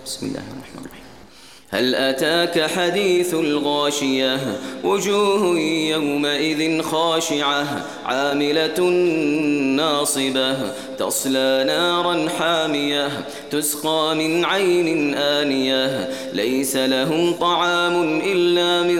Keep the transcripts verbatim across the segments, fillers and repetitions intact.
بسم الله الرحمن الرحيم. هل أتاك حديث الغاشية وجوه يومئذ خاشعة عاملة ناصبة تصلى نارا حامية تسقى من عين آنية ليس لهم طعام إلا من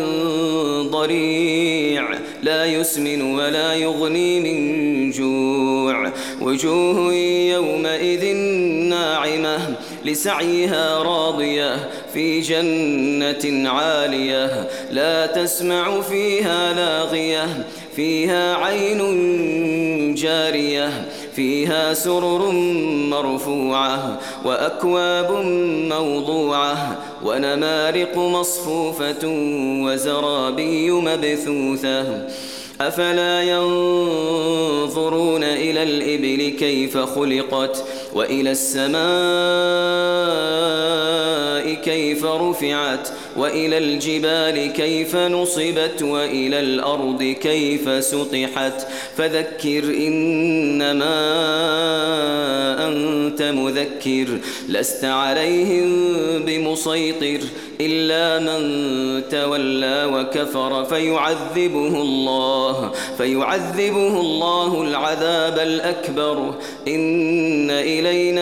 ضريع لا يسمن ولا يغني من جوع وجوه يومئذ ناعمة لسعيها راضية في جنة عالية لا تسمع فيها لاغية فيها عين جارية فيها سرر مرفوعة وأكواب موضوعة ونمارق مصفوفة وزرابي مبثوثة أفلا ينظرون إلى الإبل كيف خلقت وإلى السماء كيف رفعت وإلى الجبال كيف نصبت وإلى الأرض كيف سطحت فذكر إنما أنت مذكر لست عليهم بمسيطر إلا من تولى وكفر فيعذبه الله فيعذبه الله العذاب الأكبر إن إلينا